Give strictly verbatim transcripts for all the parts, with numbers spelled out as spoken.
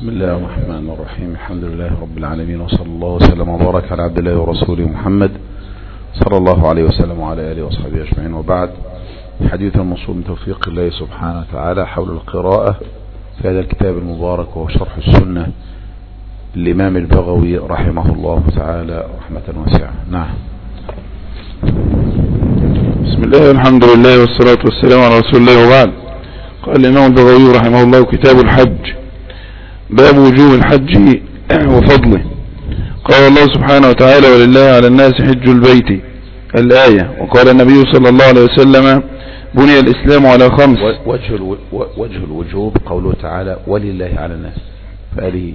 بسم الله الرحمن الرحيم. الحمد لله رب العالمين، وصلى الله وسلم وبارك على عبد الله ورسوله محمد صلى الله عليه وسلم وعلى آله وصحبه أجمعين، وبعد. حديث الموصول من توفيق الله سبحانه وتعالى حول القراءة في هذا الكتاب المبارك، وهو شرح السنة للإمام البغوي رحمه الله تعالى رحمة واسعة. نعم. بسم الله والحمد لله والصلاة والسلام على رسول الله، وبعد. قال الإمام البغوي رحمه الله: كتاب الحج، باب وجوب الحج وفضله. قال الله سبحانه وتعالى: ولله على الناس حج البيت، الآية. وقال النبي صلى الله عليه وسلم: بني الإسلام على خمس. وجه الو... وجه الوجوب قوله تعالى: ولله على الناس، فهذه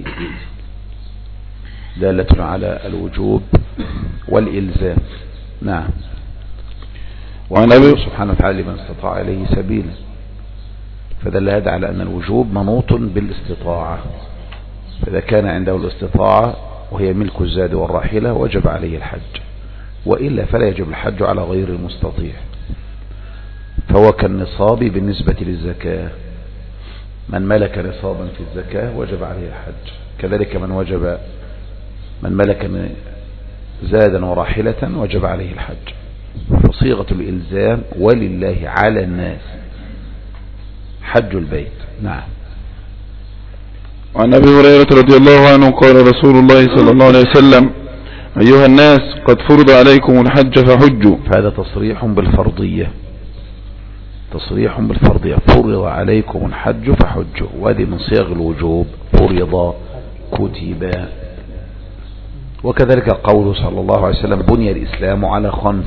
دالة على الوجوب والإلزام. نعم. وعن أبي سبحانه وتعالى: من استطاع إليه سبيلا، فدل هذا على أن الوجوب منوط بالاستطاعة، فإذا كان عنده الاستطاعة وهي ملك الزاد والراحلة وجب عليه الحج، وإلا فلا يجب الحج على غير المستطيع، فهو كالنصاب بالنسبة للزكاة. من ملك نصابا في الزكاة وجب عليه الحج، كذلك من وجب من ملك زادا وراحلة وجب عليه الحج. فصيغة الإلزام: ولله على الناس حج البيت. نعم. وعن أبي هريرة رضي الله عنه قال رسول الله صلى الله عليه وسلم: أيها الناس، قد فرض عليكم الحج فحجوا. فهذا تصريح بالفرضية، تصريح بالفرضية. فرض عليكم الحج فحجوا، وهذه من صيغ الوجوب: فرض، كتب. وكذلك قوله صلى الله عليه وسلم: بني الإسلام على خمس،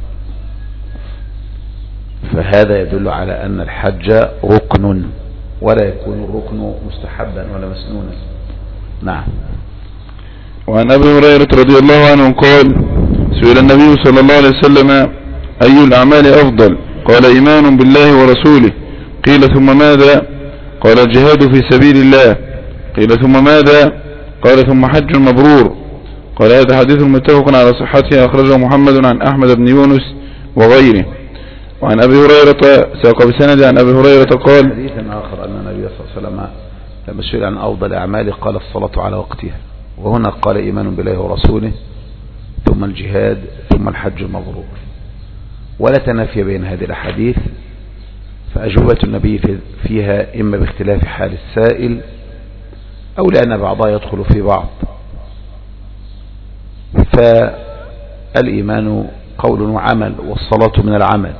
فهذا يدل على أن الحج ركن، ولا يكون الركن مستحبا ولا مسنونا. نعم. وعن أبي هريرة رضي الله عنه قال: سئل النبي صلى الله عليه وسلم: أي الأعمال أفضل؟ قال: إيمان بالله ورسوله. قيل: ثم ماذا؟ قال: الجهاد في سبيل الله. قيل: ثم ماذا؟ قال: ثم حج مبرور. قال: هذا حديث متفق على صحته، أخرجه محمد عن أحمد بن يونس وغيره. وعن أبي هريرة ساق بسند عن أبي هريرة قال: حديث آخر أن النبي صلى الله عليه وسلم لما سئل عن أفضل الأعمال قال: الصلاة على وقتها، وهنا قال: إيمان بالله ورسوله، ثم الجهاد، ثم الحج المبرور. ولا تنافي بين هذه الأحاديث، فأجوبة النبي فيها إما باختلاف حال السائل، أو لأن بعضها يدخل في بعض. فالإيمان قول وعمل، والصلاة من العمل،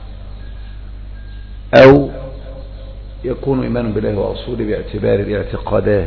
أو يكون إيمان بالله ورسوله باعتبار الاعتقادات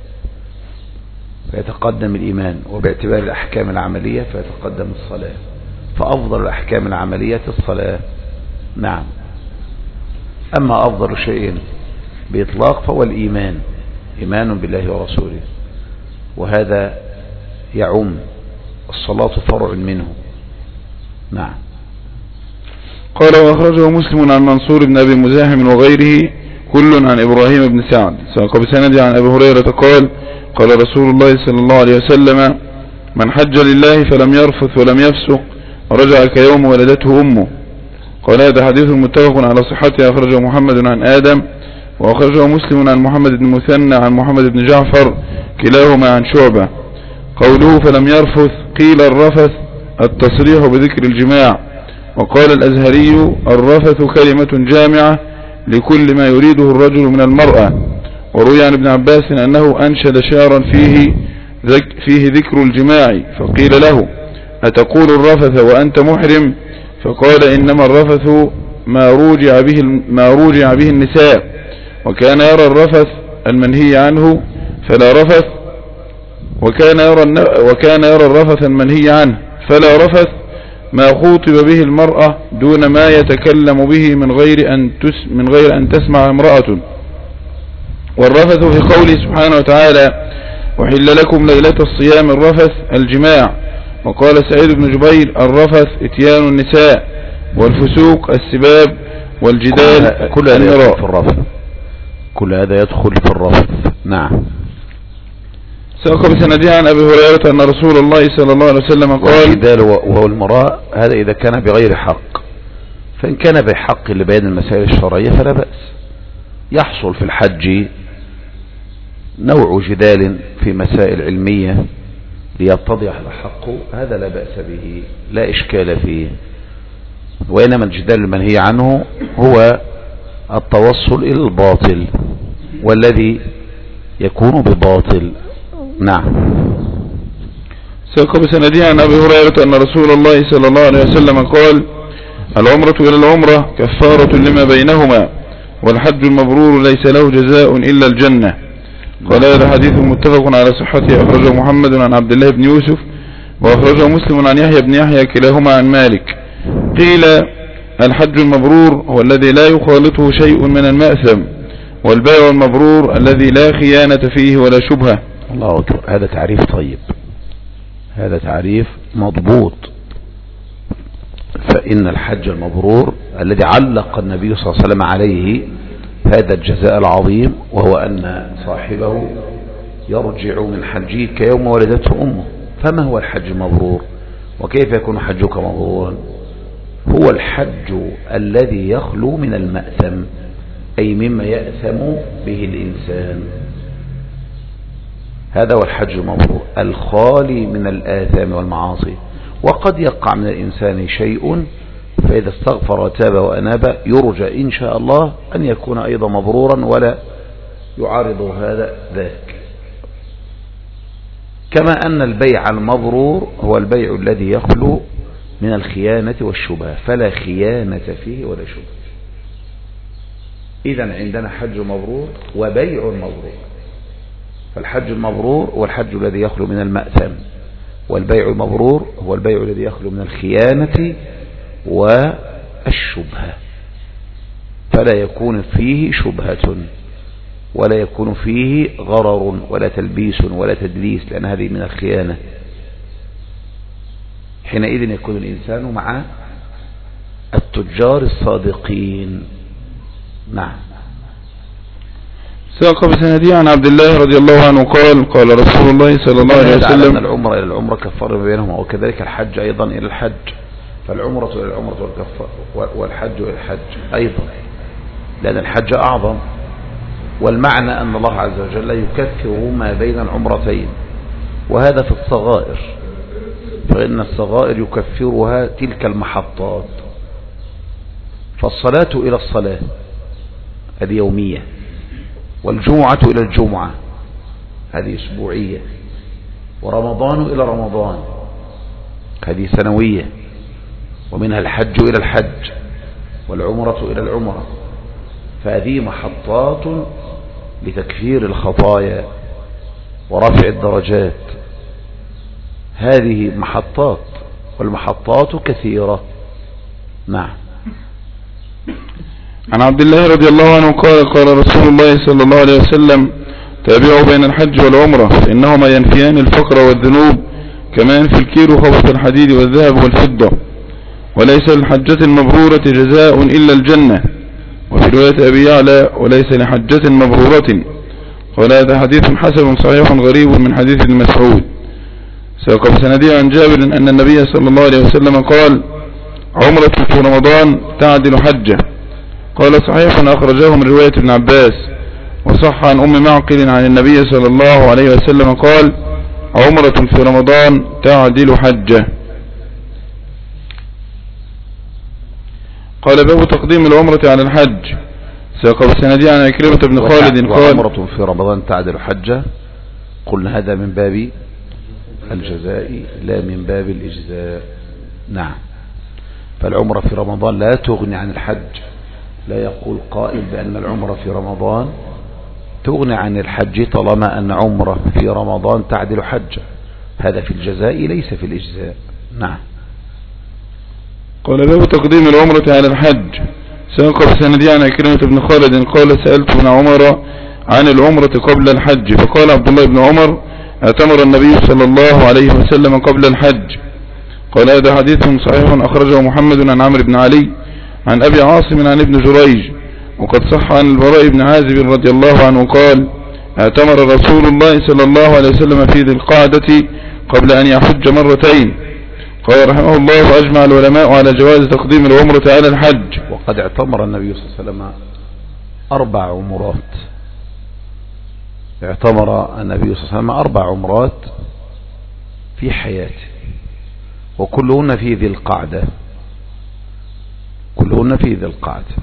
فيتقدم الإيمان، وباعتبار الأحكام العملية فيتقدم الصلاة، فأفضل الأحكام العملية الصلاة. نعم. أما أفضل شيء بإطلاق فهو الإيمان، إيمان بالله ورسوله، وهذا يعم، الصلاة فرع منه. نعم. قال: وأخرجه مسلم عن منصور بن أبي مزاحم وغيره، كل عن إبراهيم بن سعد، ساق بسند عن أبي هريرة قال: قال رسول الله صلى الله عليه وسلم: من حج لله فلم يرفث ولم يفسق رجع كيوم ولدته أمه. قال: هذا حديث متفق على صحته، أخرجه محمد عن آدم، وأخرجه مسلم عن محمد بن مثنى عن محمد بن جعفر، كلاهما عن شعبة. قوله فلم يرفث، قيل الرفث التصريح بذكر الجماع، وقال الأزهري: الرفث كلمة جامعة لكل ما يريده الرجل من المرأة. وروي عن ابن عباس أنه أنشد شعرا فيه, ذك فيه ذكر الجماع، فقيل له: أتقول الرفث وأنت محرم؟ فقال: إنما الرفث ما روجع به, ما روجع به النساء، وكان يرى الرفث المنهي عنه فلا رفث، وكان يرى, وكان يرى الرفث المنهي عنه فلا رفث ما خوطب به المرأة دون ما يتكلم به من غير أن, تس من غير أن تسمع امرأة. والرفث في قوله سبحانه وتعالى: وحل لكم ليلة الصيام الرفث الجماع. وقال سعيد بن جبير: الرفث اتيان النساء، والفسوق السباب، والجدال كل هذا يدخل في الرفث، كل هذا يدخل في الرفث. نعم. ساق بسندها عن أبي هريرة أن رسول الله صلى الله عليه وسلم قال: والجدال وهو المراء، هذا إذا كان بغير حق، فإن كان بحق لبيان المسائل الشرعية فلا بأس. يحصل في الحج نوع جدال في مسائل علمية ليتضح الحق هذا لا بأس به، لا إشكال فيه، وإنما الجدال المنهي عنه هو التوصل إلى الباطل والذي يكون بباطل. نعم. ساق بسندي عن أبي هريرة أن رسول الله صلى الله عليه وسلم قال: العمرة إلى العمرة كفارة لما بينهما، والحج المبرور ليس له جزاء إلا الجنة. قال: هذا حديث متفق على صحته، أخرجه محمد عن عبد الله بن يوسف، وأخرجه مسلم عن يحيى بن يحيى كلاهما عن مالك. قيل: الحج المبرور هو الذي لا يخالطه شيء من المأثم، والبيع المبرور الذي لا خيانة فيه ولا شبهة. الله أكبر. هذا تعريف طيب، هذا تعريف مضبوط. فإن الحج المبرور الذي علق النبي صلى الله عليه وسلم عليه هذا الجزاء العظيم، وهو أن صاحبه يرجع من حجه كيوم ولدته أمه. فما هو الحج المبرور؟ وكيف يكون حجك مبرورا؟ هو الحج الذي يخلو من المأثم، أي مما يأثم به الإنسان. هذا هو الحج المبرور الخالي من الآثام والمعاصي. وقد يقع من الإنسان شيء، فإذا استغفر وتاب وأناب يرجى إن شاء الله أن يكون أيضا مبرورا ولا يعارض هذا ذاك. كما أن البيع المبرور هو البيع الذي يخلو من الخيانة والشبهة، فلا خيانة فيه ولا شبهة. إذن عندنا حج مبرور وبيع مبرور. فالحج المبرور هو الحج الذي يخلو من المأثم، والبيع المبرور هو البيع الذي يخلو من الخيانة والشبهة، فلا يكون فيه شبهة ولا يكون فيه غرر ولا تلبيس ولا تدليس، لأن هذه من الخيانة. حينئذ يكون الإنسان مع التجار الصادقين. نعم. ساق بسندي عن عبد الله رضي الله عنه قال: قال رسول الله صلى الله عليه وسلم: العمرة إلى العمرة كفارة بينهما، وكذلك الحج أيضا إلى الحج، فالعمرة إلى العمرة والحج إلى الحج أيضا، لأن الحج أعظم. والمعنى أن الله عز وجل يكفر ما بين العمرتين، وهذا في الصغائر، فإن الصغائر يكفرها تلك المحطات. فالصلاة إلى الصلاة هذه يومية، والجمعة إلى الجمعة هذه أسبوعية، ورمضان إلى رمضان هذه سنوية، ومنها الحج إلى الحج، والعمرة إلى العمرة. فهذه محطات لتكفير الخطايا ورفع الدرجات. هذه محطات، والمحطات كثيرة. نعم. عن عبد الله رضي الله عنه قال: قال رسول الله صلى الله عليه وسلم: تابعوا بين الحج والعمرة، فإنهما ينفيان الفقر والذنوب كما ينفي الكير خبث الحديد والذهب والفضة، وليس للحجة المبرورة جزاء إلا الجنة. وفي رواية أبي يعلى: وليس لحجة مبرورة. قال: هذا حديث حسن صحيح غريب من حديث ابن مسعود. ساق بسندي عن جابر أن النبي صلى الله عليه وسلم قال: عمرة في رمضان تعدل حجة. قال: صحيح أخرجه من رواية ابن عباس. وصح عن أم معقل عن النبي صلى الله عليه وسلم قال: عمرة في رمضان تعدل حجة. قال: باب تقديم العمرة على الحج. ساق بسندي عن عكرمة بن خالد قال: عمرة في رمضان تعدل حجة. قلنا هذا من باب الجزاء لا من باب الإجزاء. نعم. فالعمرة في رمضان لا تغني عن الحج. لا يقول قائل بأن العمرة في رمضان تغني عن الحج طالما أن عمرة في رمضان تعدل حجة. هذا في الجزاء ليس في الإجزاء. نعم. قال: باب تقديم العمرة على الحج. ساق بسندي عن عكرمة بن خالد قال: سألت ابن عمر عن العمرة قبل الحج، فقال عبد الله بن عمر: اعتمر النبي صلى الله عليه وسلم قبل الحج. قال: هذا حديث صحيح أخرجه محمد عن عمرو بن علي عن أبي عاصم عن ابن جريج. وقد صح عن البراء بن عازب رضي الله عنه قال: اعتمر رسول الله صلى الله عليه وسلم في ذي القعدة قبل أن يحج مرتين. قال رحمه الله: وأجمع العلماء على جواز تقديم العمرة على الحج. وقد اعتمر النبي صلى الله عليه وسلم أربع عمرات، اعتمر النبي صلى الله عليه وسلم أربع عمرات في حياته، وكلهن في ذي القعدة، كلهن في ذي القعدة.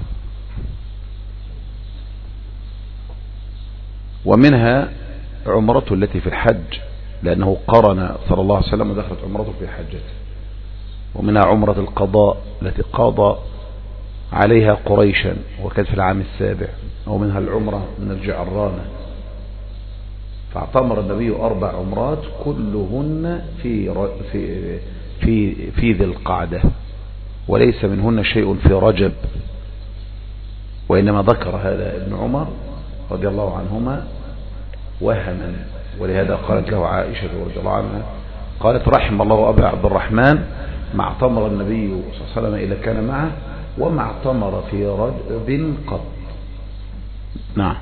ومنها عمرته التي في الحج، لأنه قرن صلى الله عليه وسلم ودخلت عمرته في حجته. ومنها عمرة القضاء التي قاضى عليها قريشا وكانت في العام السابع. ومنها العمرة من الجعرانة. فاعتمر النبي أربع عمرات كلهن في في في في ذي القعدة، وليس منهن شيء في رجب، وإنما ذكر هذا ابن عمر رضي الله عنهما وهما. ولهذا قالت له عائشة رضي الله عنها، قالت رحم الله أبا عبد الرحمن ما اعتمر النبي صلى الله عليه وسلم إلا كان معه وما اعتمر في رجب قط. نعم.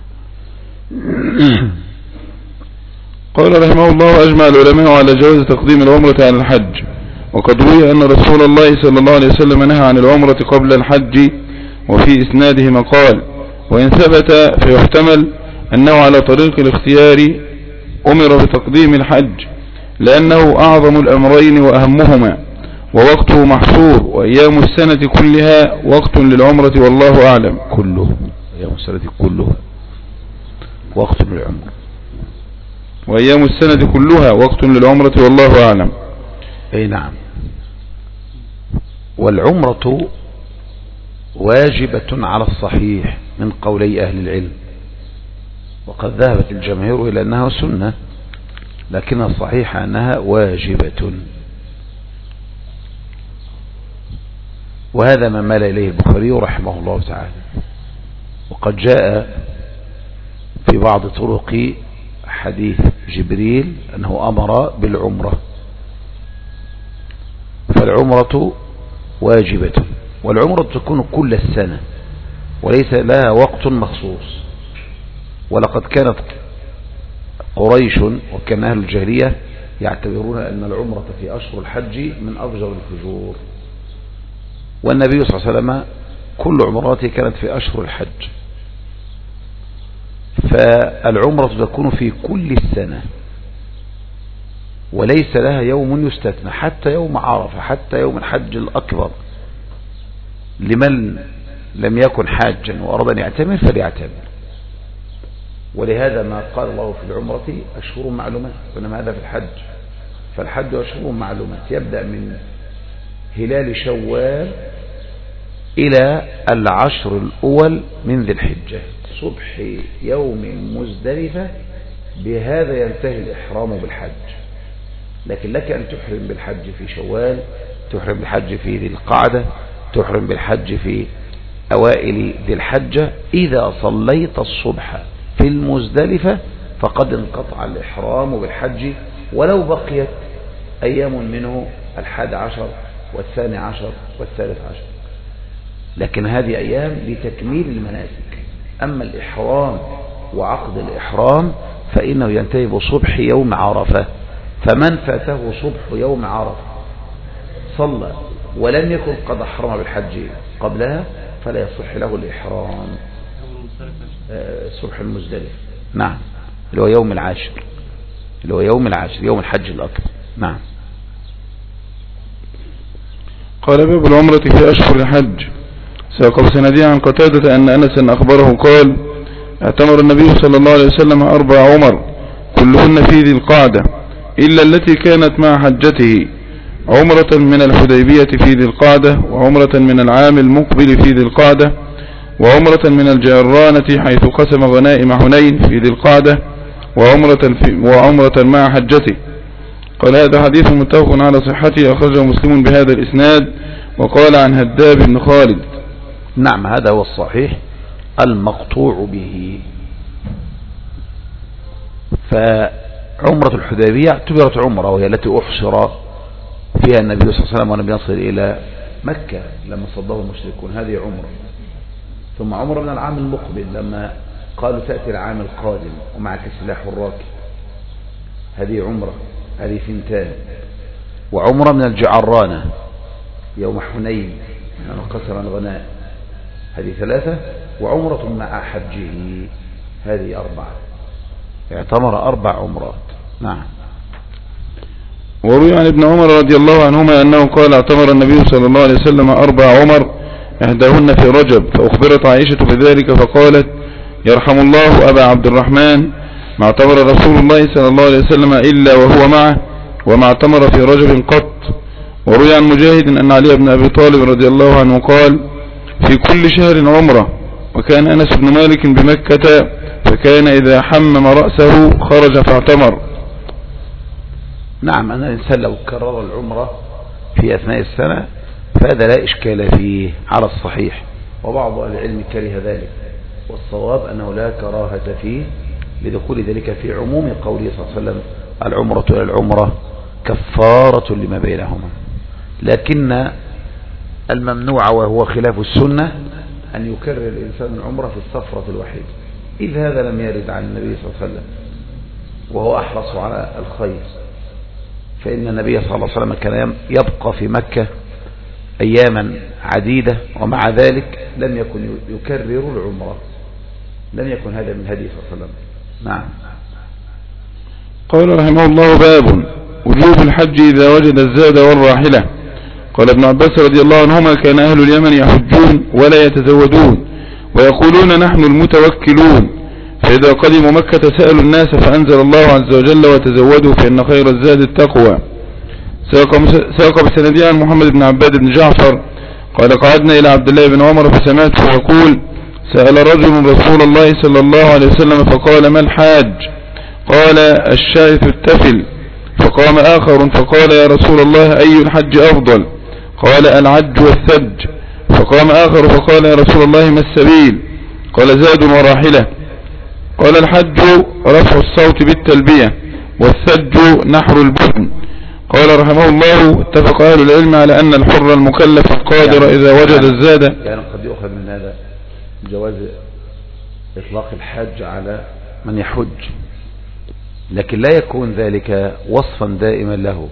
قال رحمه الله أجمع العلماء على جواز تقديم العمرة عن الحج، وقد روي أن رسول الله صلى الله عليه وسلم نهى عن العمرة قبل الحج، وفي إسناده مقال، وإن ثبت فيحتمل أنه على طريق الاختيار أمر بتقديم الحج لأنه أعظم الأمرين وأهمهما، ووقته محصور، وأيام السنة كلها وقت للعمرة والله أعلم. كله أيام السنة كلها وقت للعمرة، وأيام السنة كلها وقت للعمرة والله أعلم. أي نعم. والعمرة واجبة على الصحيح من قولي أهل العلم، وقد ذهبت الجماهير إلى أنها سنة، لكن الصحيح أنها واجبة. وهذا ما مال إليه البخاري رحمه الله تعالى. وقد جاء في بعض طرق حديث جبريل أنه أمر بالعمرة، فالعمرة واجبة. والعمرة تكون كل السنة وليس لها وقت مخصوص. ولقد كانت قريش وكان أهل الجاهلية يعتبرون أن العمرة في أشهر الحج من أفجر الفجور، والنبي صلى الله عليه وسلم كل عمراته كانت في أشهر الحج، فالعمرة تكون في كل السنة وليس لها يوم يستثنى، حتى يوم عرفة، حتى يوم الحج الأكبر لمن لم يكن حاجا وأراد أن يعتمر فليعتمر. ولهذا ما قال الله في العمرة أشهر معلومات، وإنما هذا في الحج. فالحج أشهر معلومات يبدأ من هلال شوال إلى العشر الأول من ذي الحجة، صبح يوم مزدلفة، بهذا ينتهي الإحرام بالحج. لكن لك أن تحرم بالحج في شوال، تحرم بالحج في ذي القعدة، تحرم بالحج في أوائل ذي الحجة. إذا صليت الصبح في المزدلفة فقد انقطع الإحرام بالحج، ولو بقيت أيام منه الحادي عشر والثاني عشر والثالث عشر، لكن هذه أيام لتكميل المناسك. أما الإحرام وعقد الإحرام فإنه ينتهي بصبح يوم عرفة. فمن فاته صبح يوم عرفة صلى ولم يكن قد أحرم بالحج قبلها فلا يصح له الإحرام. صبح المزدلف، نعم، اللي هو يوم العاشر، اللي هو يوم العاشر، يوم الحج الأكبر. نعم. قال باب العمرة في أشهر الحج. ساق بسندي عن قتادة أن أنسا أخبره قال اعتمر النبي صلى الله عليه وسلم أربع عمر كلهن في ذي القعدة إلا التي كانت مع حجته، عمرة من الحديبية في ذي القعدة، وعمرة من العام المقبل في ذي القعدة، وعمرة من الجعرانة حيث قسم غنائم حنين في ذي القعدة، وعمرة, في وعمرة مع حجته. قال هذا حديث متفق على صحته، أخرجه مسلم بهذا الإسناد. وقال عن هداب بن خالد. نعم، هذا هو الصحيح المقطوع به. فعمرة الحديبية اعتبرت عمرة، وهي التي أحصر فيها النبي صلى الله عليه وسلم ولم يصل إلى مكة لما صده المشركون، هذه عمرة. ثم عمرة من العام المقبل لما قالوا تأتي العام القادم ومعك سلاح الراكب، هذه عمرة، هذه ثنتان. وعمرة من الجعرانة يوم حنين يعني قسر الغناء، هذه ثلاثة. وعمرة مع حجه، هذه أربعة. اعتمر أربع عمرات. نعم. وروي عن ابن عمر رضي الله عنهما أنه قال اعتمر النبي صلى الله عليه وسلم أربع عمر إحداهن في رجب، فأخبرت عائشة بذلك فقالت يرحم الله أبا عبد الرحمن ما اعتمر رسول الله صلى الله عليه وسلم إلا وهو معه وما اعتمر في رجب قط. وروي عن مجاهد أن علي بن أبي طالب رضي الله عنه قال في كل شهر عمره. وكان أنس بن مالك بمكة فكان إذا حمم رأسه خرج فاعتمر. نعم، أن الإنسان لو كرر العمرة في أثناء السنة فهذا لا إشكال فيه على الصحيح، وبعض أهل العلم كره ذلك، والصواب أنه لا كراهة فيه لدخول ذلك في عموم قوله صلى الله عليه وسلم العمرة إلى العمرة كفارة لما بينهما. لكن الممنوع وهو خلاف السنة أن يكرر الإنسان العمرة في السفرة الوحيدة، إذ هذا لم يرد عن النبي صلى الله عليه وسلم وهو أحرص على الخير، فإن النبي صلى الله عليه وسلم كان يبقى في مكة أياما عديدة ومع ذلك لم يكن يكرر العمرة، لم يكن هذا من هدي صلى الله عليه وسلم. نعم. قال رحمه الله باب وجوب الحج إذا وجد الزاد والراحلة. قال ابن عباس رضي الله عنهما كان أهل اليمن يحجون ولا يتزودون ويقولون نحن المتوكلون، فإذا قدموا مكة سألوا الناس فأنزل الله عز وجل وتزودوا فإن خير الزاد التقوى. ساق بسندي عن محمد بن عباد بن جعفر قال قعدنا إلى عبد الله بن عمر فسمعته يقول سأل رجل رسول الله صلى الله عليه وسلم فقال ما الحاج؟ قال الشائف التفل. فقام آخر فقال يا رسول الله أي الحج أفضل؟ قال العج والثج. فقام آخر فقال يا رسول الله ما السبيل؟ قال زاد وراحلة. قال الحج رفع الصوت بالتلبية والثج نحر البدن. قال رحمه الله اتفق أهل العلم على أن الحر المكلف القادر يعني إذا وجد يعني الزاد. يعني قد يؤخذ من هذا جواز إطلاق الحج على من يحج، لكن لا يكون ذلك وصفا دائما له،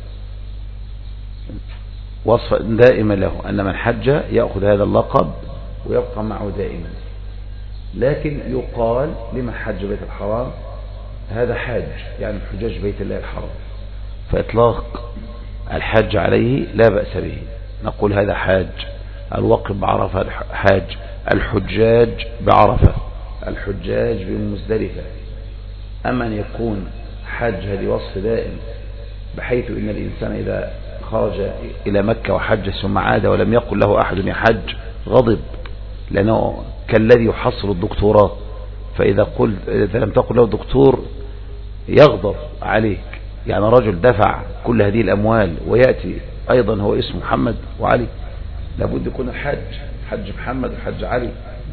وصفا دائما له أن من حج يأخذ هذا اللقب ويبقى معه دائما، لكن يقال لمن حج بيت الحرام هذا حاج، يعني حجاج بيت الله الحرام، فإطلاق الحج عليه لا بأس به، نقول هذا حاج. الوقف بعرفة حاج، الحجاج بعرفة، الحجاج بمزدلفة. أما أن يكون حج هذه وصف دائم بحيث إن الإنسان إذا خرج إلى مكة وحج ثم عاد ولم يقل له أحد يحج غضب، لأنه كالذي يحصل الدكتوراه، فإذا قلت إذا لم تقل له الدكتور يغضب عليك. يعني رجل دفع كل هذه الأموال ويأتي أيضا هو اسمه محمد وعلي، لابد يكون الحج حج محمد وحج علي.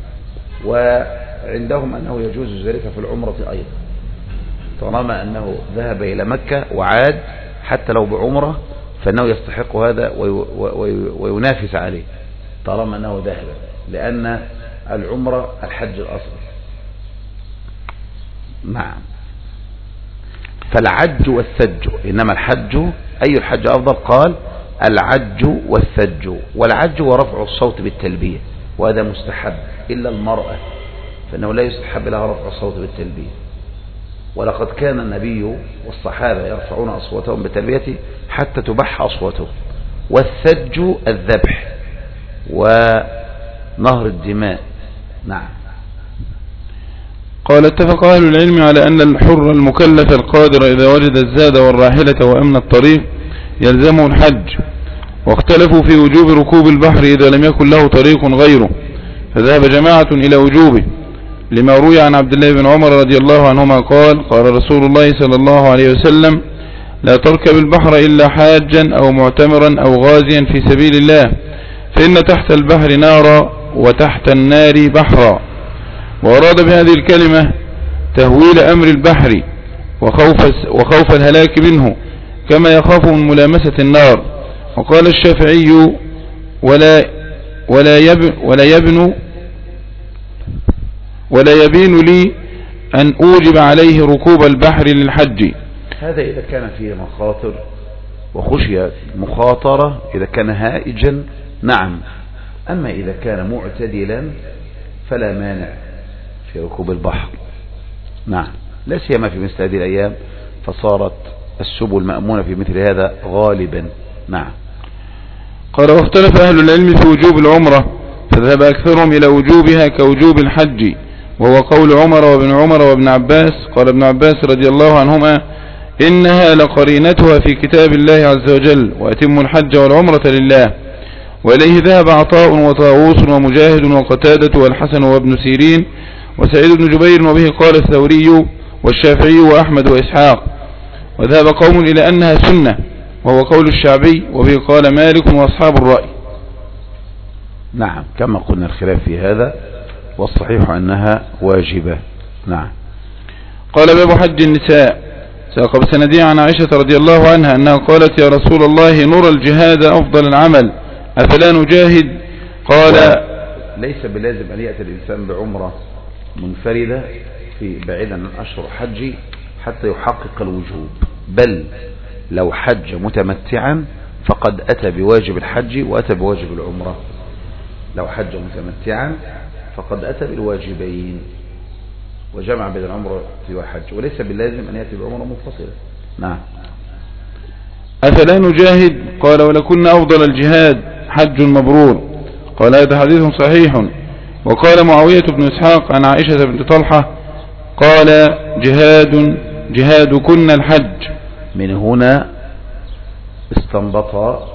وعندهم أنه يجوز ذلك في العمرة أيضا، طالما أنه ذهب إلى مكة وعاد حتى لو بعمرة فإنه يستحق هذا وينافس عليه طالما أنه ذهب، لأن العمرة الحج الأصل. نعم. فالعج والثج، إنما الحج أي الحج أفضل؟ قال العج والثج. والعج ورفع الصوت بالتلبية، وهذا مستحب إلا المرأة فإنه لا يستحب لها رفع الصوت بالتلبية. ولقد كان النبي والصحابة يرفعون أصواتهم بالتلبية حتى تبح أصواتهم. والثج الذبح ونهر الدماء. نعم. قال اتفق أهل العلم على أن الحر المكلف القادر إذا وجد الزاد والراحلة وأمن الطريق يلزمه الحج، واختلفوا في وجوب ركوب البحر إذا لم يكن له طريق غيره، فذهب جماعة إلى وجوبه لما روي عن عبد الله بن عمر رضي الله عنهما قال قال رسول الله صلى الله عليه وسلم لا تركب البحر إلا حاجا أو معتمرا أو غازيا في سبيل الله، فإن تحت البحر نارا وتحت النار بحرا. وأراد بهذه الكلمة تهويل أمر البحر وخوف, وخوف الهلاك منه كما يخاف من ملامسة النار. وقال الشافعي ولا, ولا, يب ولا يبن ولا يبين لي أن أوجب عليه ركوب البحر للحج. هذا إذا كان فيه مخاطر وخشية مخاطرة، إذا كان هائجا نعم، أما إذا كان معتدلا فلا مانع في ركوب البحر. نعم. لا سيما في مثل هذه الأيام، فصارت السبل مأمونة في مثل هذا غالبا. نعم. قال واختلف أهل العلم في وجوب العمرة، فذهب أكثرهم إلى وجوبها كوجوب الحج، وهو قول عمر وابن عمر وابن عباس. قال ابن عباس رضي الله عنهما إنها لقرينتها في كتاب الله عز وجل، وأتم الحج والعمرة لله. وإليه ذهب عطاء وطاووس ومجاهد وقتادة والحسن وابن سيرين وسعيد بن جبير، وبه قال الثوري والشافعي وأحمد وإسحاق. وذهب قوم إلى أنها سنة، وهو قول الشعبي، وبه قال مالك وأصحاب الرأي. نعم، كما قلنا الخلاف في هذا، والصحيح أنها واجبة. نعم. قال باب حج النساء. ساق بسندي عن عائشة رضي الله عنها أنها قالت يا رسول الله نرى الجهاد أفضل العمل، أفلا نجاهد؟ قال ليس بلازم أن يأتي الإنسان بعمرة منفردة في بعيدا عن أشهر حج حتى يحقق الوجوب، بل لو حج متمتعا فقد أتى بواجب الحج وأتى بواجب العمرة. لو حج متمتعا فقد أتى بالواجبين وجمع بين العمرة والحج، وليس باللازم أن يأتي بعمرة منفصلة. نعم. أفلا نجاهد؟ قال ولكن أفضل الجهاد حج مبرور. قال هذا حديث صحيح. وقال معاوية بن إسحاق عن عائشة بنت طلحة قال جهاد جهادكن الحج. من هنا استنبط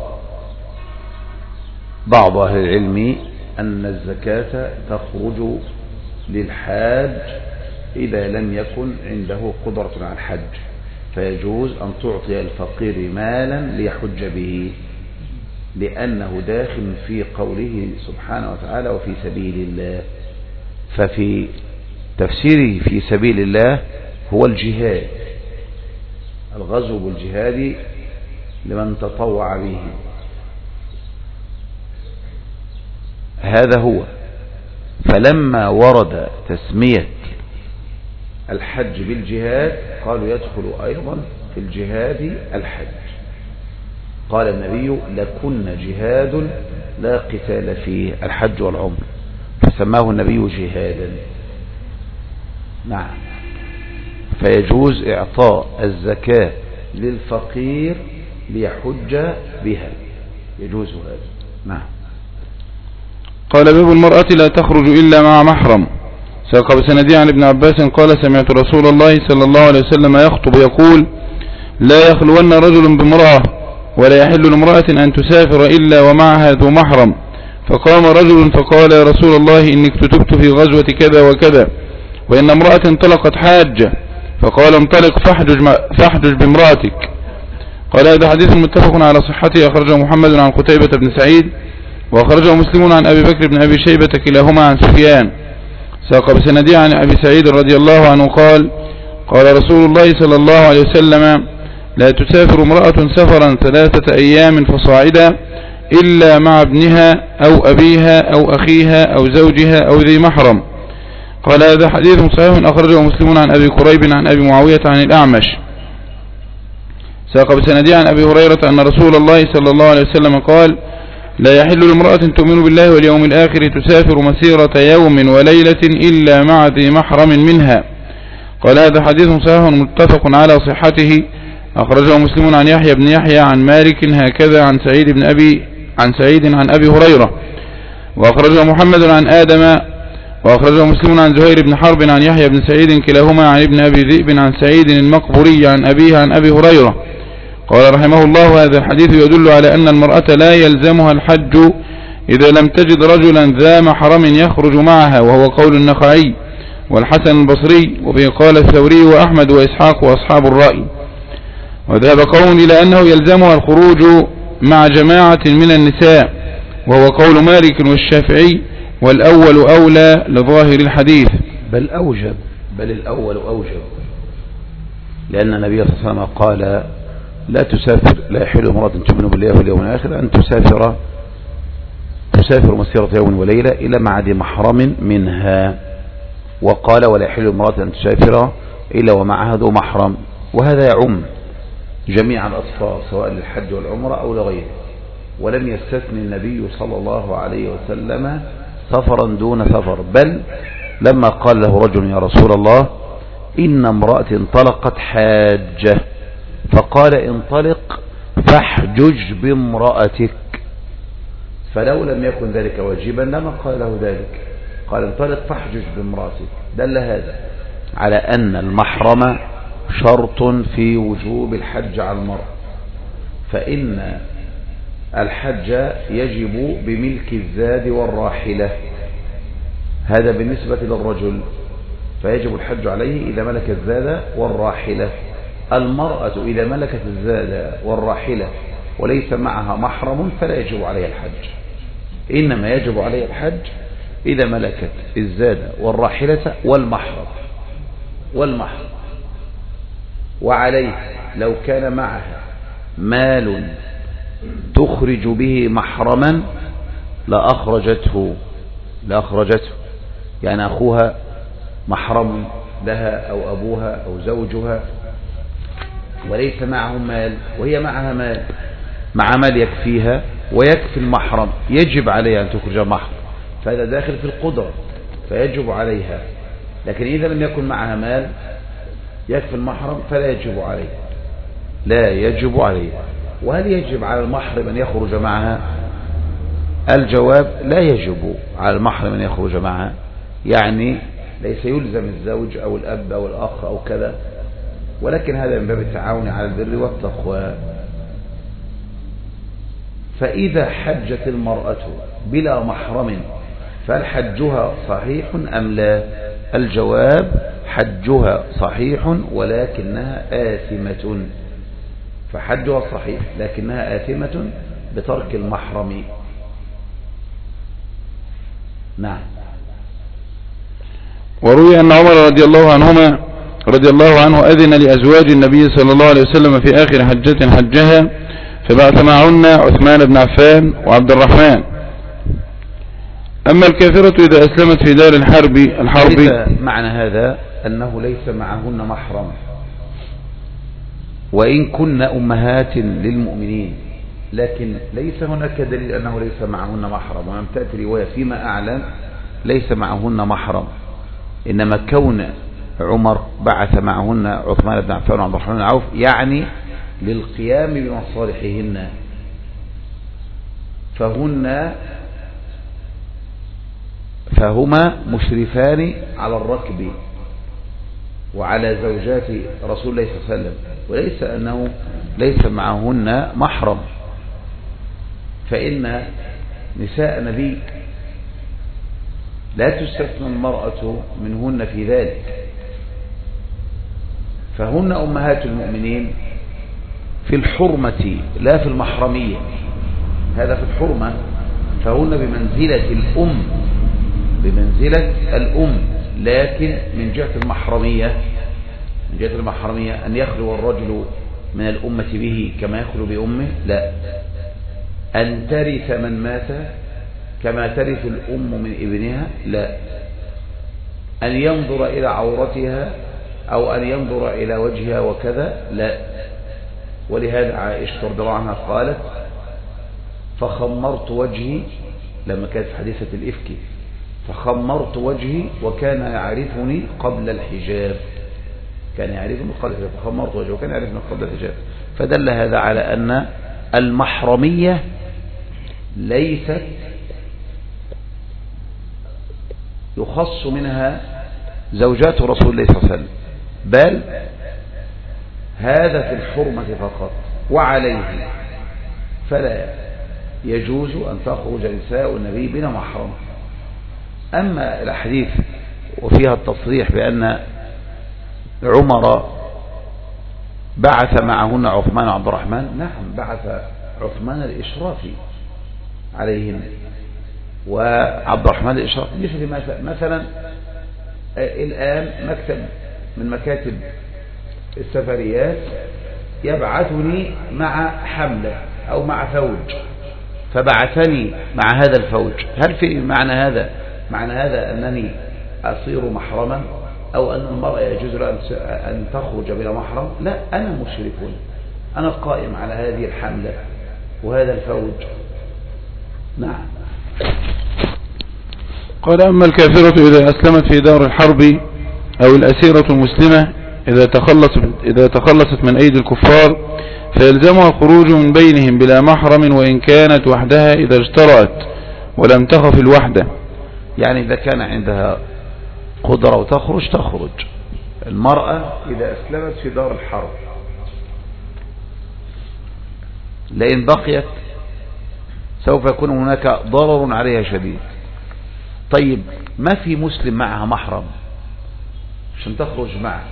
بعض أهل العلم أن الزكاة تخرج للحاج إذا لم يكن عنده قدرة على الحج، فيجوز أن تعطي الفقير مالا ليحج به، لأنه داخل في قوله سبحانه وتعالى وفي سبيل الله. ففي تفسيره في سبيل الله هو الجهاد، الغزو بالجهاد لمن تطوع به، هذا هو. فلما ورد تسمية الحج بالجهاد قالوا يدخل أيضا في الجهاد الحج. قال النبي لكن جهاد لا قتال فيه، الحج والعمر، فسماه النبي جهادا. نعم. فيجوز إعطاء الزكاة للفقير ليحج بها، يجوز هذا. نعم. قال باب المرأة لا تخرج إلا مع محرم. ساق بسندي عن ابن عباس قال سمعت رسول الله صلى الله عليه وسلم يخطب يقول لا يخلون رجل بامرأة، ولا يحل لامرأة أن تسافر إلا ومعها ذو محرم. فقام رجل فقال يا رسول الله إني اكتتبت في غزوة كذا وكذا، وإن امرأة انطلقت حاجة، فقال انطلق فاحجج, فاحجج بامرأتك. قال هذا حديث متفق على صحته، أخرجه محمد عن قتيبة بن سعيد، وأخرجه مسلم عن أبي بكر بن أبي شيبة كلاهما عن سفيان. ساق بسندي عن أبي سعيد رضي الله عنه قال قال رسول الله صلى الله عليه وسلم لا تسافر امرأة سفرا ثلاثة أيام فصاعدا إلا مع ابنها أو أبيها أو أخيها أو زوجها أو ذي محرم. قال هذا حديث صحيح، أخرجه مسلم عن أبي كريب عن أبي معاوية عن الأعمش. ساق بسندي عن أبي هريرة أن رسول الله صلى الله عليه وسلم قال لا يحل لامرأة تؤمن بالله واليوم الآخر تسافر مسيرة يوم وليلة إلا مع ذي محرم منها. قال هذا حديث صحيح متفق على صحته، أخرجه مسلم عن يحيى بن يحيى عن مالك هكذا عن سعيد بن أبي عن سعيد عن أبي هريرة. وأخرجه محمد عن آدم، وأخرجه مسلم عن زهير بن حرب عن يحيى بن سعيد كلاهما عن ابن أبي ذئب عن سعيد المقبوري عن أبيه عن أبي هريرة. قال رحمه الله هذا الحديث يدل على أن المرأة لا يلزمها الحج إذا لم تجد رجلا ذا محرم يخرج معها، وهو قول النخعي والحسن البصري، وبه قال الثوري وأحمد وإسحاق وأصحاب الرأي. وذهب قوم إلى أنه يلزمها الخروج مع جماعة من النساء، وهو قول مالك والشافعي، والأول أولى لظاهر الحديث. بل أوجب، بل الأول أوجب، لأن النبي صلى الله عليه وسلم قال لا تسافر لا يحل امرأة تؤمن بالله واليوم الآخر أن تسافر تسافر مسيرة يوم وليلة إلى مع ذي محرم منها، وقال ولا يحل امرأة أن تسافر إلا ومعها ذو محرم، وهذا يعم جميع الأصفار سواء للحج والعمرة أو لغيره، ولم يستثني النبي صلى الله عليه وسلم سفرا دون سفر. بل لما قال له رجل يا رسول الله إن امرأة انطلقت حاجة فقال انطلق فاحجج بامرأتك، فلو لم يكن ذلك واجبا لما قال له ذلك، قال انطلق فاحجج بامرأتك. دل هذا على أن المحرم شرط في وجوب الحج على المرء، فإن الحج يجب بملك الزاد والراحلة، هذا بالنسبة للرجل، فيجب الحج عليه إذا ملك الزاد والراحلة. المرأة إذا ملكت الزاد والراحلة وليس معها محرم فلا يجب عليها الحج، إنما يجب عليها الحج إذا ملكت الزاد والراحلة والمحرم والمحرم وعليه لو كان معها مال تخرج به محرما لأخرجته لأخرجته يعني أخوها محرم لها أو أبوها أو زوجها وليس معه مال وهي معها مال، مع مال يكفيها ويكفي المحرم، يجب عليها أن تخرج محرم، فهذا داخل في القدرة فيجب عليها. لكن إذا لم يكن معها مال يكفي المحرم فلا يجب عليها، لا يجب عليها. وهل يجب على المحرم أن يخرج معها؟ الجواب لا يجب على المحرم أن يخرج معها، يعني ليس يلزم الزوج أو الأب أو الأخ أو كذا، ولكن هذا من باب التعاون على البر والتقوى. فإذا حجت المرأة بلا محرم فهل حجها صحيح أم لا؟ الجواب حجها صحيح ولكنها آثمة، فحجها صحيح لكنها آثمة بترك المحرم. نعم. وروي أن عمر رضي الله عنهما رضي الله عنه أذن لأزواج النبي صلى الله عليه وسلم في آخر حجة حجها فبعث معهن عثمان بن عفان وعبد الرحمن. أما الكافرة إذا أسلمت في دار الحرب الحرب معنى هذا أنه ليس معهن محرم وإن كن أمهات للمؤمنين، لكن ليس هناك دليل أنه ليس معهن محرم، ولم تأتي رواية فيما أعلم ليس معهن محرم، إنما كون عمر بعث معهن عثمان بن عفان وعبد الرحمن بن عوف يعني للقيام بمصالحهن، فهن فهما مشرفان على الركب وعلى زوجات رسول الله صلى الله عليه وسلم، وليس أنه ليس معهن محرم، فإن نساء النبي لا تستثنى المرأة منهن في ذلك، فهن أمهات المؤمنين في الحرمة لا في المحرمية، هذا في الحرمة، فهن بمنزلة الأم بمنزلة الأم، لكن من جهة المحرمية من جهة المحرمية أن يخلو الرجل من الأمة به كما يخلو بأمه، لا، أن ترث من مات كما ترث الأم من ابنها، لا، أن ينظر إلى عورتها أو أن ينظر إلى وجهها وكذا، لا. ولهذا عائشة رضي الله عنها قالت فخمرت وجهي لما كانت في حديثة الإفك، فخمرت وجهي وكان يعرفني قبل الحجاب، كان يعرفني قبل الحجاب، فخمرت وجهي وكان يعرفني قبل الحجاب. فدل هذا على أن المحرمية ليست يخص منها زوجات رسول الله صلى الله عليه وسلم، بل هذا في الحرمة فقط، وعليه فلا يجوز أن تخرج نساء النبي بلا محرم. أما الحديث وفيها التصريح بأن عمر بعث معهن عثمان وعبد الرحمن، نعم بعث عثمان الإشرافي عليهن وعبد الرحمن الإشراف، مثل مثلا الآن مكتب من مكاتب السفريات يبعثني مع حملة أو مع فوج، فبعثني مع هذا الفوج، هل في معنى هذا معنى هذا أنني أصير محرما أو أن المرأة يجوز لها أن تخرج بلا محرم؟ لا، أنا مشرك، أنا القائم على هذه الحملة وهذا الفوج. نعم. قال أما الكافرة إذا أسلمت في دار الحرب أو الأسيرة المسلمة إذا تخلصت, إذا تخلصت من أيدي الكفار فيلزمها الخروج من بينهم بلا محرم وإن كانت وحدها إذا اشترأت ولم تخف الوحدة. يعني إذا كان عندها قدرة وتخرج تخرج. المرأة إذا أسلمت في دار الحرب لئن بقيت سوف يكون هناك ضرر عليها شديد. طيب ما في مسلم معها محرم عشان تخرج معه،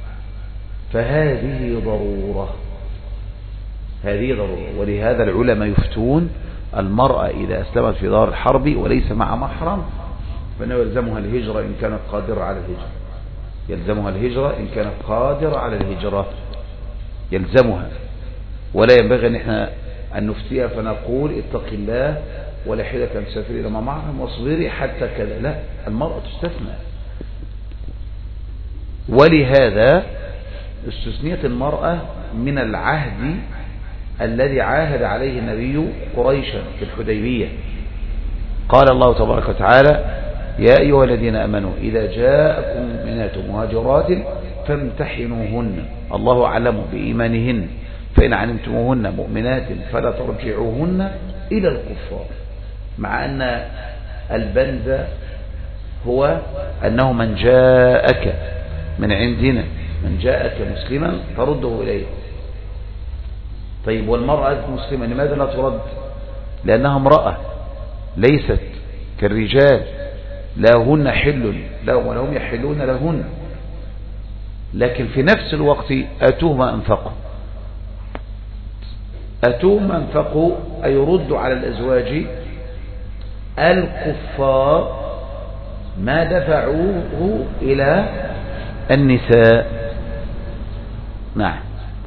فهذه ضرورة، هذه ضرورة. ولهذا العلماء يفتون المرأة إذا أسلمت في دار الحرب وليس مع محرم فإنه يلزمها الهجرة إن كانت قادرة على الهجرة، يلزمها الهجرة إن كانت قادرة على الهجرة، يلزمها. ولا ينبغي أن احنا أن نفتيها فنقول اتق الله ولا حيلة أن تسافري إلى ما محرم واصبري حتى كذا، لا، المرأة تستثنى. ولهذا استثنيت المرأة من العهد الذي عاهد عليه النبي قريشا في الحديبية. قال الله تبارك وتعالى يا أيها الذين أمنوا إذا جاءكم مؤمنات مهاجرات فامتحنوهن الله أعلم بإيمانهن فإن علمتموهن مؤمنات فلا ترجعوهن إلى الكفار. مع أن البند هو أنه من جاءك من عندنا، من جاءك مسلما ترده إليه. طيب والمرأة مسلمة لماذا لا ترد؟ لأنها امرأة ليست كالرجال، لا هن حل لهم ولا هم يحلون لهن. لكن في نفس الوقت أتوه ما أنفقوا، أتوه ما أنفقوا أي يردوا على الأزواج الكفار ما دفعوه إلى النساء. نعم.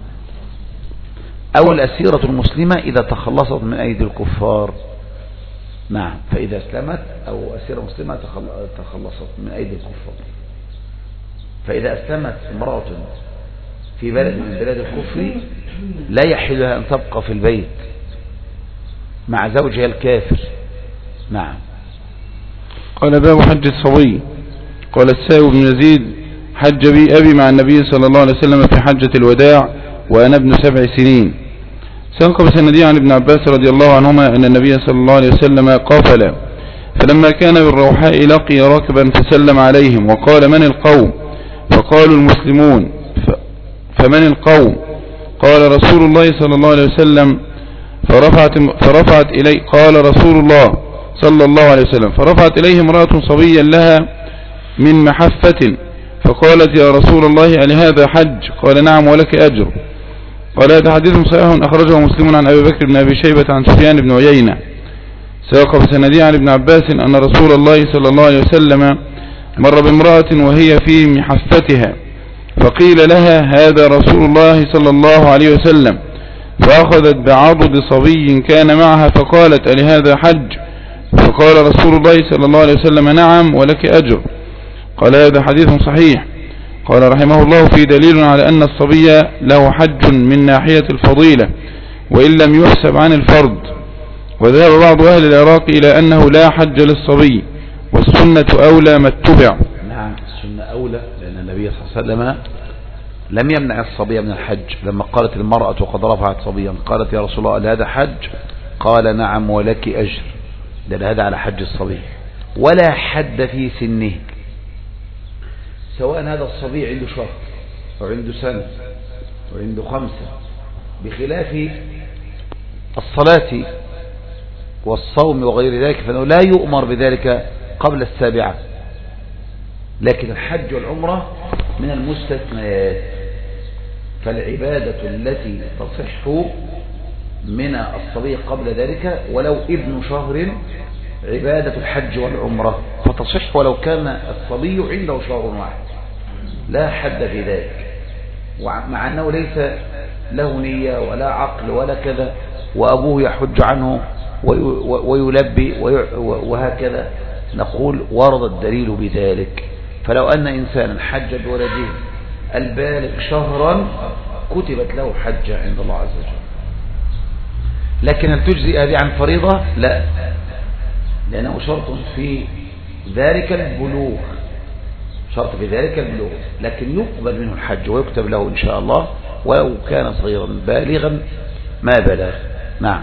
أو الأسيرة المسلمة إذا تخلصت من أيدي الكفار. نعم. فإذا اسلمت أو أسيرة مسلمة تخلصت من أيدي الكفار. فإذا أسلمت امرأة في بلد من بلاد الكفر لا يحلها أن تبقى في البيت مع زوجها الكافر. نعم. قال باب حج الصبي. قال السائب بن يزيد حج بي أبي مع النبي صلى الله عليه وسلم في حجة الوداع وأنا ابن سبع سنين. سنق بسندي عن ابن عباس رضي الله عنهما أن النبي صلى الله عليه وسلم قافل فلما كان بالروحاء لقي راكبا فسلم عليهم وقال من القوم؟ فقالوا المسلمون. فمن القوم؟ قال رسول الله صلى الله عليه وسلم. فرفعت, فرفعت إلي قال رسول الله صلى الله عليه وسلم فرفعت إليه امرأة صبيا لها من محفة فقالت يا رسول الله ألهذا حج؟ قال نعم ولك أجر. قال هذا حديث صحيح أخرجه مسلم عن أبي بكر بن أبي شيبة عن سفيان بن عيينة ساق بسندي عن ابن عباس أن رسول الله صلى الله عليه وسلم مر بامرأة وهي في محفتها فقيل لها هذا رسول الله صلى الله عليه وسلم فأخذت بعضد صبي كان معها فقالت ألهذا حج؟ فقال رسول الله صلى الله عليه وسلم نعم ولك أجر. قال هذا حديث صحيح. قال رحمه الله في دليل على أن الصبي له حج من ناحية الفضيلة وإن لم يحسب عن الفرض. وذهب بعض أهل العراق إلى أنه لا حج للصبي والسنة أولى ما اتبع. نعم السنة أولى لأن النبي صلى الله عليه وسلم لم يمنع الصبي من الحج. لما قالت المرأة وقد رفعت صبيا قالت يا رسول الله هذا حج؟ قال نعم ولك أجر. لأن هذا على حج الصبي ولا حد في سنه سواء هذا الصبي عنده شهر أو عنده سنة أو عنده خمسة بخلاف الصلاة والصوم وغير ذلك فإنه لا يؤمر بذلك قبل السابعة. لكن الحج والعمرة من المستثنيات. فالعبادة التي تصح من الصبي قبل ذلك ولو ابن شهر عبادة الحج والعمرة فتصح ولو كان الصبي عنده شهر واحد لا حد في ذلك. مع أنه ليس له نية ولا عقل ولا كذا وأبوه يحج عنه ويلبي وهكذا نقول ورد الدليل بذلك. فلو أن إنسانا حج بولده البالغ شهرا كتبت له حجة عند الله عز وجل. لكن هل تجزي هذه عن فريضة؟ لا، لأنه شرط في ذلك البلوغ، شرط في ذلك البلوغ، لكن يقبل منه الحج ويكتب له إن شاء الله ولو كان صغيرا بالغا ما بلغ. نعم.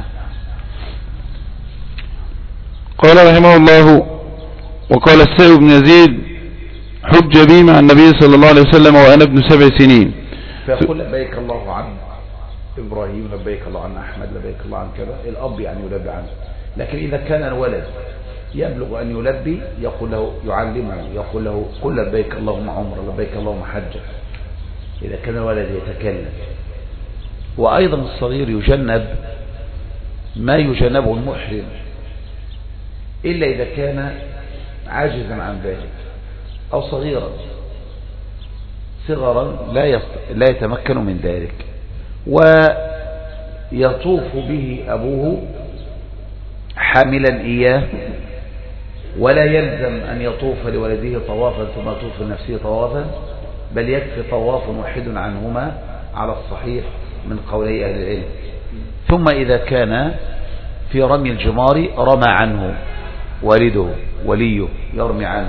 قال رحمه الله: وقال السائب بن يزيد: حج بي مع النبي صلى الله عليه وسلم وأنا ابن سبع سنين، فيقول لبيك الله عن إبراهيم، لبيك الله عن أحمد، لبيك الله عن كذا، الأب يعني يلبي عنه. لكن إذا كان الولد يبلغ أن يلبي يقول له، يعلمه، يقول له قل لبيك اللهم عمر، لبيك اللهم حجة، إذا كان الولد يتكلم. وأيضا الصغير يجنب ما يجنبه المحرم إلا إذا كان عاجزا عن ذلك أو صغيرا صغرا لا لا يتمكن من ذلك، ويطوف به أبوه حاملا إياه، ولا يلزم أن يطوف لولده طوافا ثم يطوف لنفسه طوافا، بل يكفي طواف واحد عنهما على الصحيح من قولي أهل العلم. ثم إذا كان في رمي الجمار رمى عنه والده وليه يرمي عنه.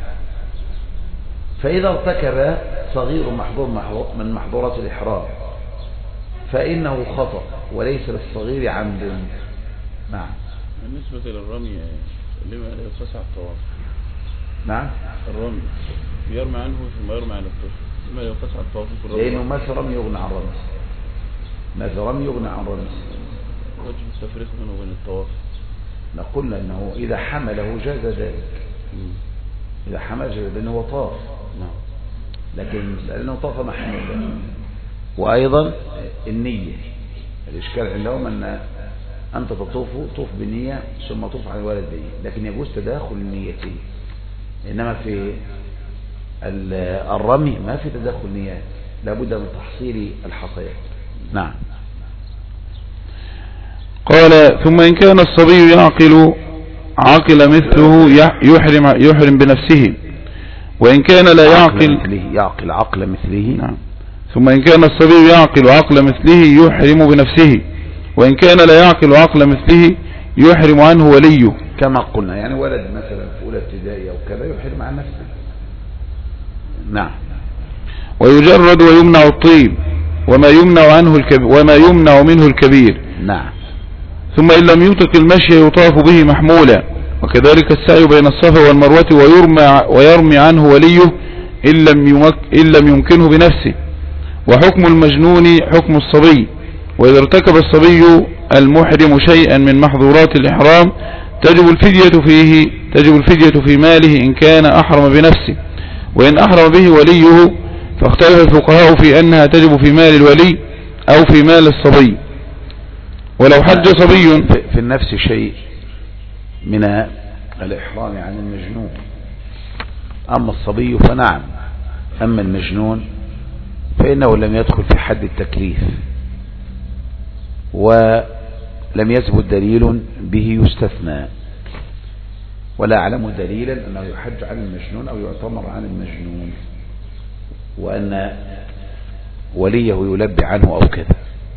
فإذا ارتكب صغير محظور من محظورات الإحرام فإنه خطأ وليس للصغير عمد. نعم. بالنسبة للرمي لما يتسع الطواف؟ نعم. الرمي يرمي عنه ثم يرمي عن الطفل لما يتسع الطواف في الرمي، لأنه ما في رمي يغنى عن رمس، ما في رمي يغنى عن رمس. وجه التفريق بينه وبين الطواف. نقول أنه إذا حمله جاز ذلك، إذا حمل جاز لأنه هو طاف. نعم. لكن لأنه طاف محمولا. وأيضا النية، الإشكال عندهم أن أنت تطوف طوف بنية ثم طوف على الولد به، لكن يجوز تداخل النيتين. إنما في الرمي ما في تداخل نيات، لابد من تحصيل الحصيات. نعم. قال: ثم إن كان الصبي يعقل عقل مثله يحرم يحرم بنفسه، وإن كان لا يعقل يعقل عقل مثله. نعم. ثم إن كان الصبي يعقل عقل مثله يحرم بنفسه، وإن كان لا يعقل عقل مثله يحرم عنه وليه. كما قلنا يعني ولد مثلا في أولى ابتدائي أو كذا يحرم عن نفسه. نعم. ويجرد ويمنع الطيب وما يمنع عنه الكبير وما يمنع منه الكبير. نعم. ثم إن لم يطق المشي يطاف به محمولا، وكذلك السعي بين الصفا والمروة ويرمى, ويرمي عنه وليه إن لم, يمك إن لم يمكنه بنفسه. وحكم المجنون حكم الصبي، وإذا ارتكب الصبي المحرم شيئا من محظورات الإحرام تجب الفدية فيه تجب الفدية في ماله إن كان أحرم بنفسه، وإن أحرم به وليه فاختلف الفقهاء في أنها تجب في مال الولي أو في مال الصبي. ولو حج صبي في النفس شيء من الإحرام عن المجنون، أما الصبي فنعم، أما المجنون فإنه لم يدخل في حد التكليف ولم يثبت دليل به يستثنى، ولا أعلم دليلا أنه يحج عن المجنون أو يعتمر عن المجنون وأن وليه يلبي عنه أو كذا.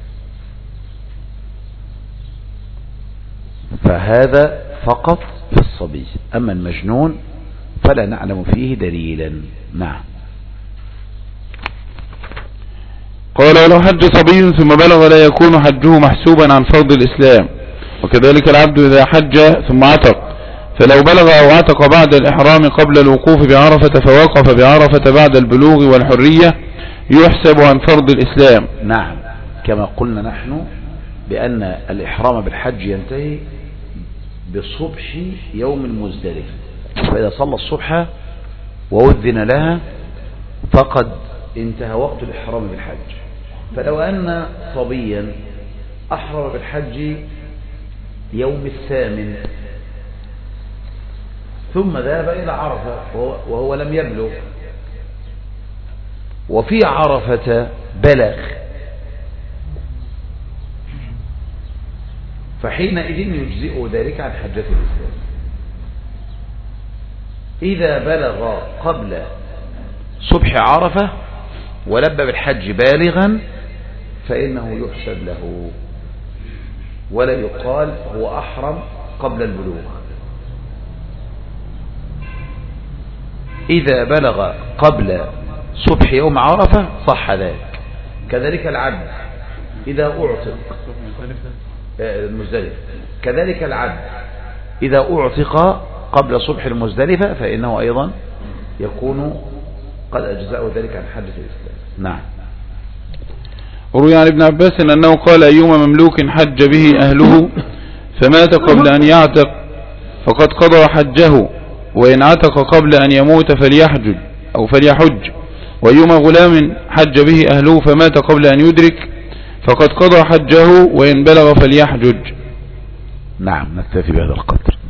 فهذا فقط في الصبي، أما المجنون فلا نعلم فيه دليلا. نعم. قال: ولو حج صبي ثم بلغ لا يكون حجه محسوبا عن فرض الإسلام، وكذلك العبد إذا حج ثم عتق، فلو بلغ أو عتق بعد الإحرام قبل الوقوف بعرفة فوقف بعرفة بعد البلوغ والحرية يحسب عن فرض الإسلام. نعم، كما قلنا نحن بأن الإحرام بالحج ينتهي بصبح يوم المزدلفة، فإذا صلى الصبح وأذن لها فقد انتهى وقت الإحرام بالحج. فلو أن صبيا أحرم بالحج يوم الثامن ثم ذهب إلى عرفة وهو لم يبلغ، وفي عرفة بلغ، فحينئذ يجزئ ذلك عن حجة الإسلام. إذا بلغ قبل صبح عرفة ولبى بالحج بالغا فإنه يحسب له ولا يقال هو أحرم قبل البلوغ. إذا بلغ قبل صبح يوم عرفة صح ذلك. كذلك العبد إذا أعتق المزدلفة، كذلك العبد إذا أعتق قبل صبح المزدلفة فإنه أيضا يكون قد أجزأه ذلك عن حدث الإسلام. نعم. وروي عن ابن عباس أنه قال أيما مملوك حج به أهله فمات قبل أن يعتق فقد قضى حجه، وإن عتق قبل أن يموت فليحجج أو فليحج، وأيما غلام حج به أهله فمات قبل أن يدرك فقد قضى حجه، وإن بلغ فليحجج. نعم، نكتفي بهذا القدر.